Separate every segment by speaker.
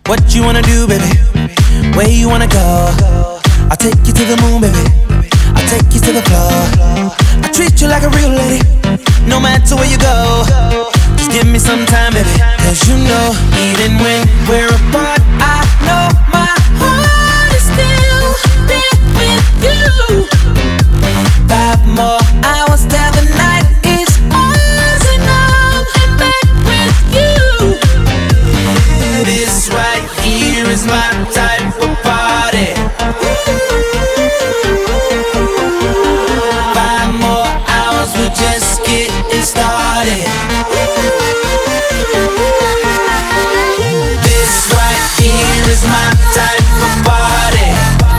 Speaker 1: What you wanna do, baby? Where you wanna go? I'll take you to the moon, baby. I'll take you to the floor. I treat you like a real lady, no matter where you go. Just give me some time, baby. Cause you know, even when we're apart, I know my heart is still there with you. 5 more hours till the night is ours, and I'm back with you. This right here is my type of party. 5 more hours, we're just getting started. This right here is my type of party.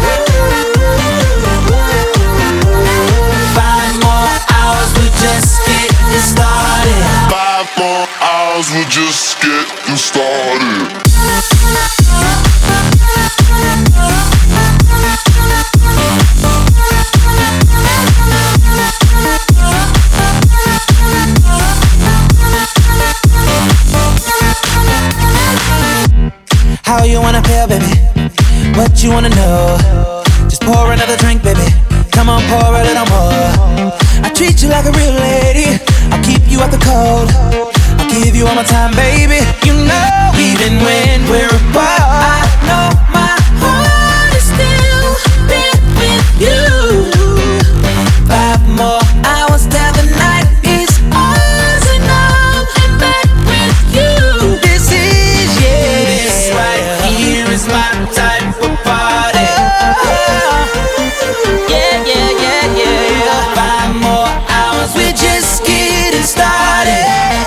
Speaker 1: 5 more hours, we're just getting started.
Speaker 2: 5 more hours, we're just getting started.
Speaker 1: How you wanna feel, baby? What you wanna know? Just pour another drink, baby. Come on, pour a little more. I treat you like a real lady. I'll keep you out the cold. I'll give you all my time, baby. You know, even when we're apart, I know my heart is still there with you. 5 more hours till the night is ours, and I'm back with you. This is, yeah, this right here is my type of party. Yeah, yeah, yeah, yeah. 5 more hours, we're just getting started.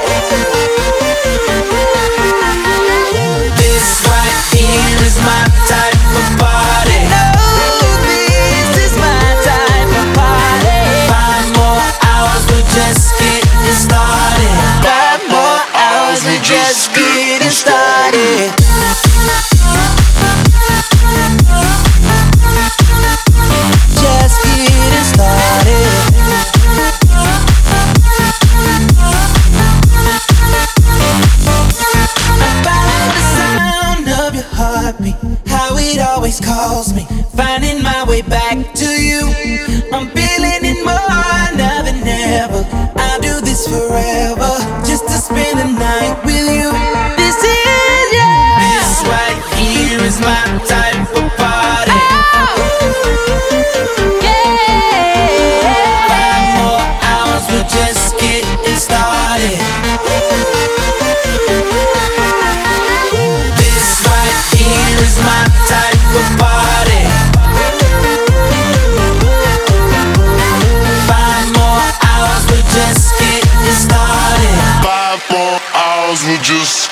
Speaker 1: This right here is my type of party. No, this is my type of party. 5 more hours, we're just getting started. 5 more hours, we're just getting started. Just getting started. About the sound of your heartbeat, how it always calls me, finding my way back to you. I'm feeling it more now than ever. I'll do this forever, just to spend the night with you. This is, yeah, this right here is my type of party. Yeah. 5 more hours, we're just getting started. This right here is my type of party. 5 more hours, we're just getting started.
Speaker 2: 5 more hours, we're just